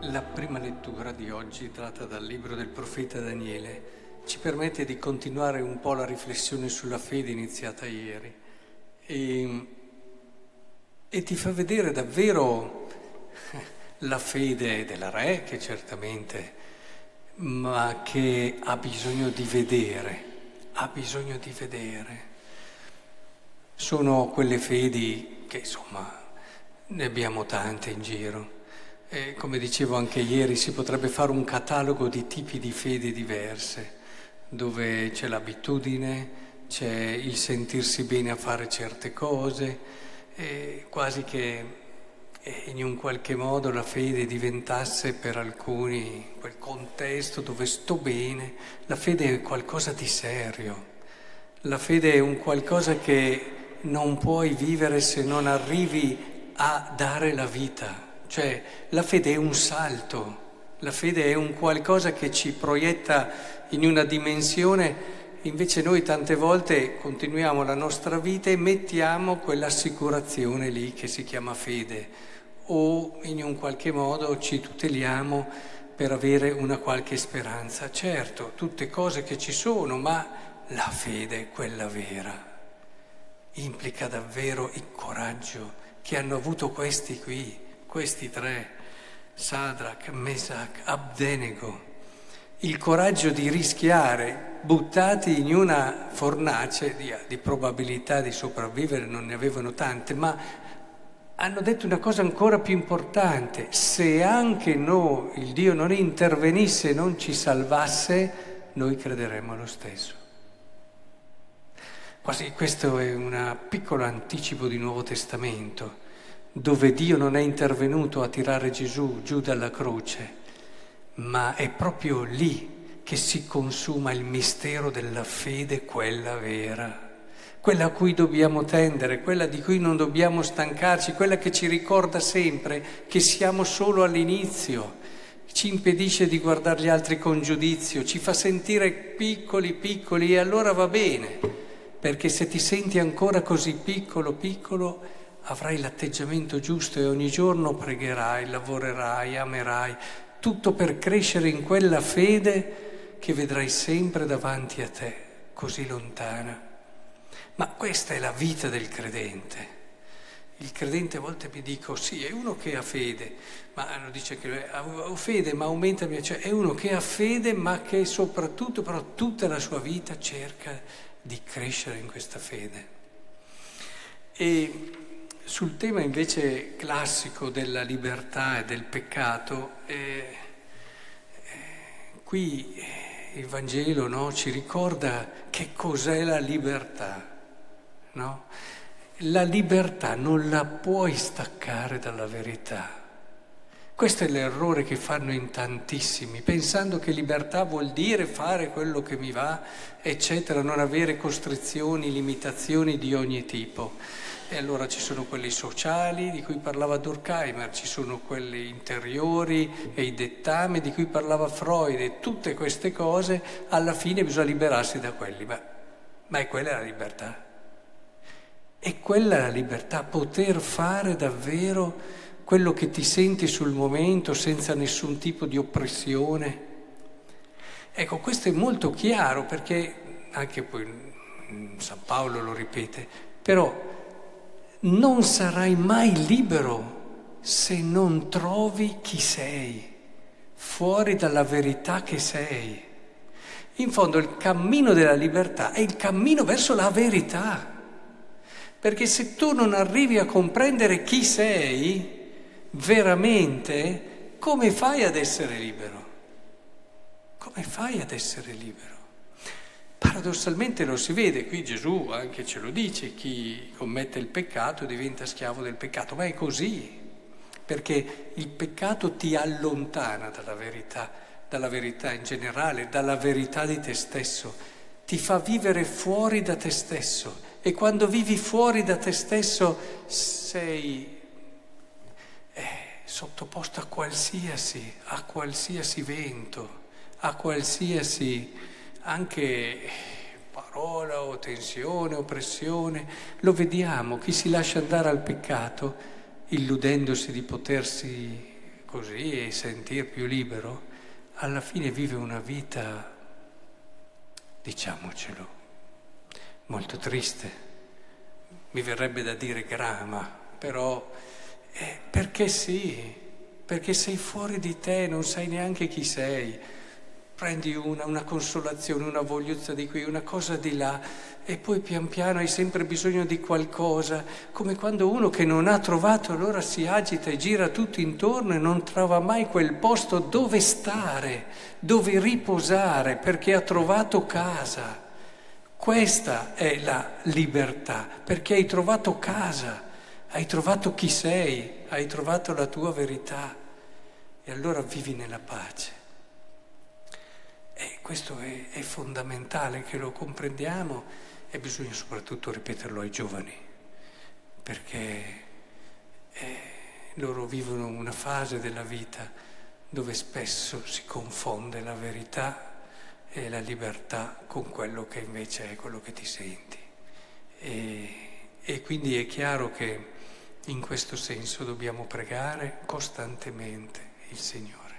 La prima lettura di oggi, tratta dal libro del profeta Daniele, ci permette di continuare un po' la riflessione sulla fede iniziata ieri e ti fa vedere davvero la fede della re, che certamente, ma che ha bisogno di vedere, Sono quelle fedi che, insomma, ne abbiamo tante in giro. E come dicevo anche ieri, si potrebbe fare un catalogo di tipi di fede diverse, dove c'è l'abitudine, c'è il sentirsi bene a fare certe cose, e quasi che in un qualche modo la fede diventasse per alcuni quel contesto dove sto bene. La fede è qualcosa di serio, la fede è un qualcosa che non puoi vivere se non arrivi a dare la vita. Cioè, la fede è un salto, la fede è un qualcosa che ci proietta in una dimensione, invece noi tante volte continuiamo la nostra vita e mettiamo quell'assicurazione lì che si chiama fede, o in un qualche modo ci tuteliamo per avere una qualche speranza. Certo, tutte cose che ci sono, ma la fede, quella vera, implica davvero il coraggio che hanno avuto questi tre, Sadrach, Mesach, Abdenego, il coraggio di rischiare, buttati in una fornace, di probabilità di sopravvivere non ne avevano tante, ma hanno detto una cosa ancora più importante: se anche noi, il Dio non intervenisse e non ci salvasse, noi crederemmo lo stesso. Quasi questo è un piccolo anticipo di Nuovo Testamento, dove Dio non è intervenuto a tirare Gesù giù dalla croce, ma è proprio lì che si consuma il mistero della fede, quella vera, quella a cui dobbiamo tendere, quella di cui non dobbiamo stancarci, quella che ci ricorda sempre che siamo solo all'inizio, ci impedisce di guardare gli altri con giudizio, ci fa sentire piccoli e allora va bene, perché se ti senti ancora così piccolo, avrai l'atteggiamento giusto e ogni giorno pregherai, lavorerai, amerai, tutto per crescere in quella fede che vedrai sempre davanti a te, così lontana. Ma questa è la vita del credente. Il credente a volte mi dico, sì, è uno che ha fede, ma non dice che ho fede, ma aumenta, cioè è uno che ha fede, ma che soprattutto, però tutta la sua vita cerca di crescere in questa fede. E sul tema invece classico della libertà e del peccato, qui il Vangelo, no, ci ricorda che cos'è la libertà, no? La libertà non la puoi staccare dalla verità. Questo è l'errore che fanno in tantissimi, pensando che libertà vuol dire fare quello che mi va, eccetera, non avere costrizioni, limitazioni di ogni tipo. E allora ci sono quelli sociali di cui parlava Durkheim, ci sono quelli interiori e i dettami di cui parlava Freud, e tutte queste cose alla fine bisogna liberarsi da quelli. Ma è quella la libertà? È quella la libertà, poter fare davvero quello che ti senti sul momento senza nessun tipo di oppressione? Ecco, questo è molto chiaro, perché anche poi San Paolo lo ripete, però non sarai mai libero se non trovi chi sei, fuori dalla verità che sei. In fondo il cammino della libertà è il cammino verso la verità, perché se tu non arrivi a comprendere chi sei veramente, come fai ad essere libero? Come fai ad essere libero? Paradossalmente lo si vede, qui Gesù anche ce lo dice, chi commette il peccato diventa schiavo del peccato, ma è così, perché il peccato ti allontana dalla verità in generale, dalla verità di te stesso, ti fa vivere fuori da te stesso, e quando vivi fuori da te stesso sei sottoposto a qualsiasi vento, a qualsiasi anche parola o tensione, oppressione. Lo vediamo, chi si lascia andare al peccato illudendosi di potersi così e sentir più libero, alla fine vive una vita, diciamocelo, molto triste. Mi verrebbe da dire grama, però perché sì, perché sei fuori di te, non sai neanche chi sei. Prendi una consolazione, una vogliuzza di qui, una cosa di là, e poi pian piano hai sempre bisogno di qualcosa, come quando uno che non ha trovato allora si agita e gira tutto intorno e non trova mai quel posto dove stare, dove riposare, perché ha trovato casa. Questa è la libertà, perché hai trovato casa, hai trovato chi sei, hai trovato la tua verità e allora vivi nella pace. E questo è fondamentale che lo comprendiamo e bisogna soprattutto ripeterlo ai giovani, perché loro vivono una fase della vita dove spesso si confonde la verità e la libertà con quello che invece è quello che ti senti. E quindi è chiaro che in questo senso dobbiamo pregare costantemente il Signore.